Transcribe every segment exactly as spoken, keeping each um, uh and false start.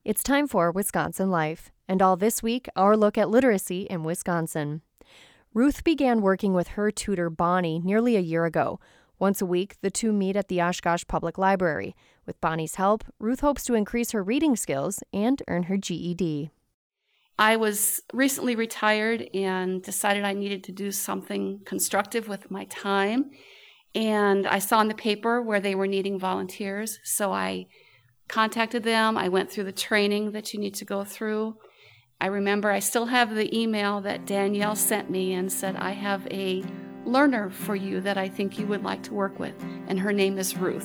It's time for Wisconsin Life, and all this week, our look at literacy in Wisconsin. Ruth began working with her tutor, Bonnie, nearly a year ago. Once a week, the two meet at the Oshkosh Public Library. With Bonnie's help, Ruth hopes to increase her reading skills and earn her G E D. I was recently retired and decided I needed to do something constructive with my time. And I saw in the paper where they were needing volunteers, so I contacted them. I went through the training that you need to go through. I remember I still have the email that Danielle sent me and said, I have a learner for you that I think you would like to work with, and her name is Ruth.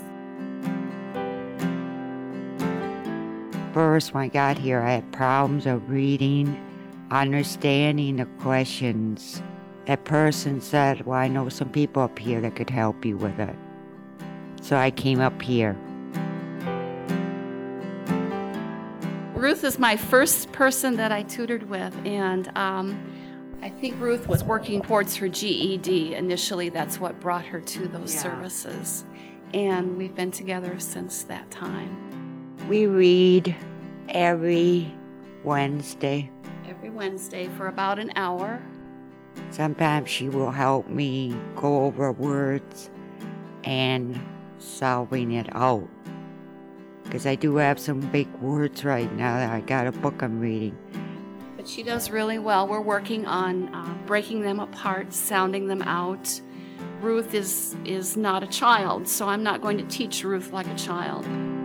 First, when I got here, I had problems of reading, understanding the questions. That person said, well, I know some people up here that could help you with it. So I came up here. Ruth is my first person that I tutored with, and um, I think Ruth was working towards her G E D. Initially, that's what brought her to those yeah. services, and we've been together since that time. We read every Wednesday. Every Wednesday for about an hour. Sometimes she will help me go over words and solving it out. Because I do have some big words right now that I got a book I'm reading. But she does really well. We're working on uh, breaking them apart, sounding them out. Ruth is, is not a child, so I'm not going to teach Ruth like a child.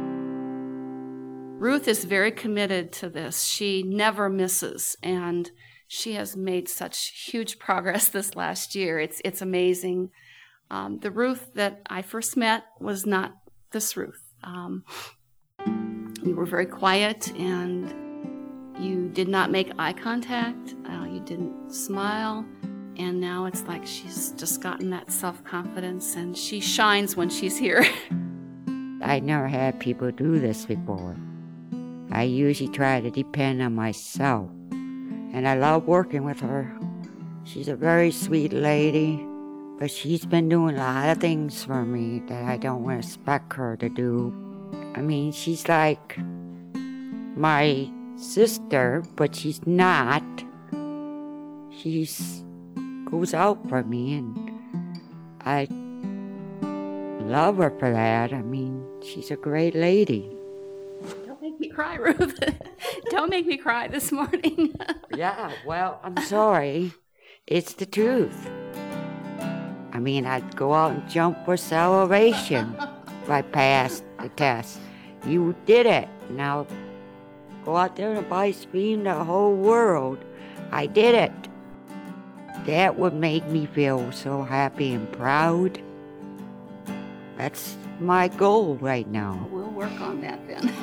Ruth is very committed to this. She never misses, and she has made such huge progress this last year. It's, it's amazing. Um, the Ruth that I first met was not this Ruth. Um, You were very quiet, and you did not make eye contact. Uh, you didn't smile, and now it's like she's just gotten that self-confidence, and she shines when she's here. I never had people do this before. I usually try to depend on myself, and I love working with her. She's a very sweet lady, but she's been doing a lot of things for me that I don't expect her to do. I mean, she's like my sister, but she's not. She's goes out for me, and I love her for that. I mean, she's a great lady. Don't make me cry, Ruth. Don't make me cry this morning. Yeah, well, I'm sorry. It's the truth. I mean, I'd go out and jump for salvation if I passed the test. You did it. Now go out there and buy scream the whole world. I did it. That would make me feel so happy and proud. That's my goal right now. We'll work on that then.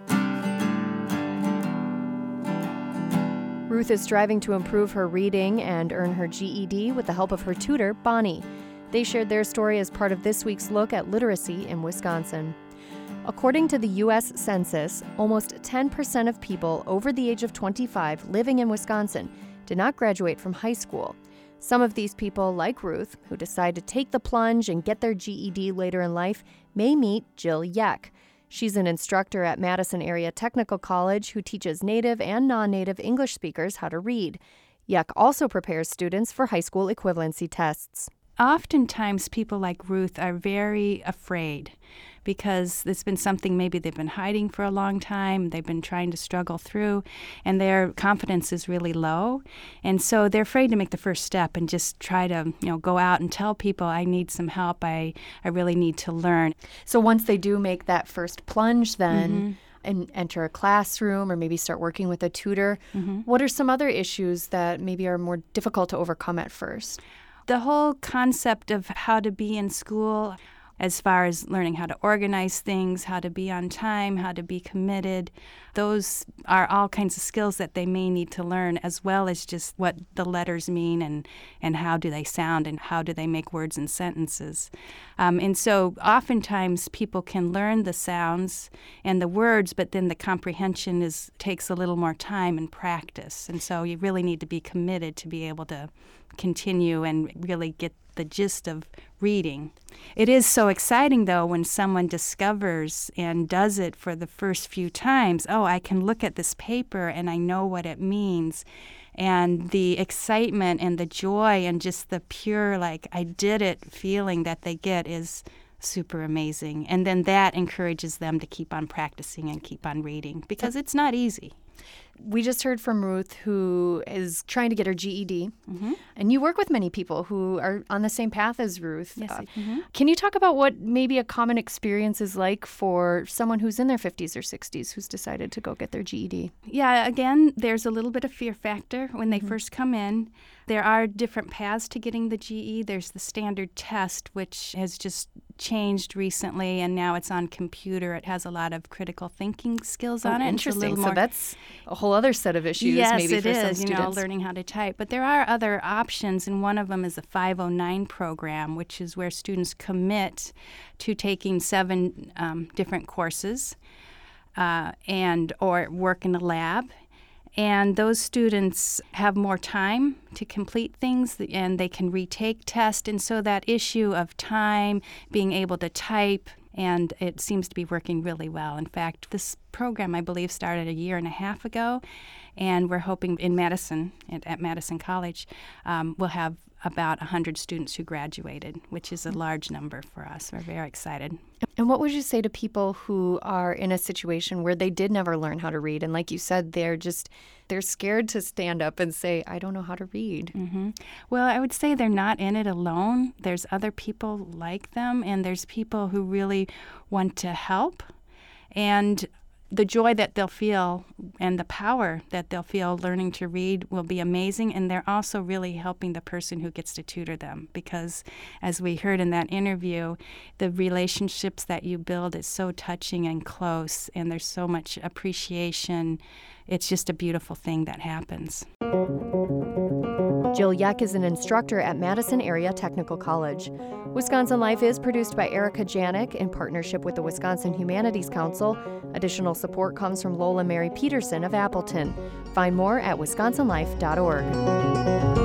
Ruth is striving to improve her reading and earn her G E D with the help of her tutor, Bonnie. They shared their story as part of this week's look at literacy in Wisconsin. According to the U S Census, almost ten percent of people over the age of twenty-five living in Wisconsin did not graduate from high school. Some of these people, like Ruth, who decide to take the plunge and get their G E D later in life, may meet Jill Yeck. She's an instructor at Madison Area Technical College who teaches native and non-native English speakers how to read. Yeck also prepares students for high school equivalency tests. Oftentimes, people like Ruth are very afraid because it's been something maybe they've been hiding for a long time, they've been trying to struggle through, and their confidence is really low. And so they're afraid to make the first step and just try to, you know, go out and tell people, I need some help, I, I really need to learn. So once they do make that first plunge then, Mm-hmm. and enter a classroom or maybe start working with a tutor, Mm-hmm. what are some other issues that maybe are more difficult to overcome at first? The whole concept of how to be in school, as far as learning how to organize things, how to be on time, how to be committed, those are all kinds of skills that they may need to learn, as well as just what the letters mean and, and how do they sound and how do they make words and sentences. Um, and so oftentimes people can learn the sounds and the words, but then the comprehension is takes a little more time and practice. And so you really need to be committed to be able to continue and really get the gist of reading. It is so exciting, though, when someone discovers and does it for the first few times. Oh, I can look at this paper and I know what it means. And the excitement and the joy and just the pure, like, I did it feeling that they get is super amazing. And then that encourages them to keep on practicing and keep on reading, because it's not easy. We just heard from Ruth, who is trying to get her G E D. Mm-hmm. And you work with many people who are on the same path as Ruth. Yes. Uh, mm-hmm. Can you talk about what maybe a common experience is like for someone who's in their fifties or sixties who's decided to go get their G E D? Yeah, again, there's a little bit of fear factor when they Mm-hmm. first come in. There are different paths to getting the G E. There's the standard test, which has just changed recently, and now it's on computer. It has a lot of critical thinking skills on Oh, it. It's a interesting. little So more- that's a whole other set of issues yes, maybe it for some is, you know, students. learning how to type. But there are other options, and one of them is a five oh nine program, which is where students commit to taking seven um, different courses uh, and or work in a lab. And those students have more time to complete things, and they can retake tests. And so that issue of time, being able to type, and it seems to be working really well. In fact, this program, I believe, started a year and a half ago, and we're hoping in Madison, at, at Madison College, um, we'll have about one hundred students who graduated, which is a large number for us. We're very excited. And what would you say to people who are in a situation where they did never learn how to read? And like you said, they're just, they're scared to stand up and say, I don't know how to read. Mm-hmm. Well, I would say they're not in it alone. There's other people like them, and there's people who really want to help. And the joy that they'll feel and the power that they'll feel learning to read will be amazing. And they're also really helping the person who gets to tutor them, because as we heard in that interview, the relationships that you build is so touching and close, and there's so much appreciation. It's just a beautiful thing that happens. Jill Yeck is an instructor at Madison Area Technical College. Wisconsin Life is produced by Erica Janik in partnership with the Wisconsin Humanities Council. Additional support comes from Lola Mary Peterson of Appleton. Find more at wisconsin life dot org.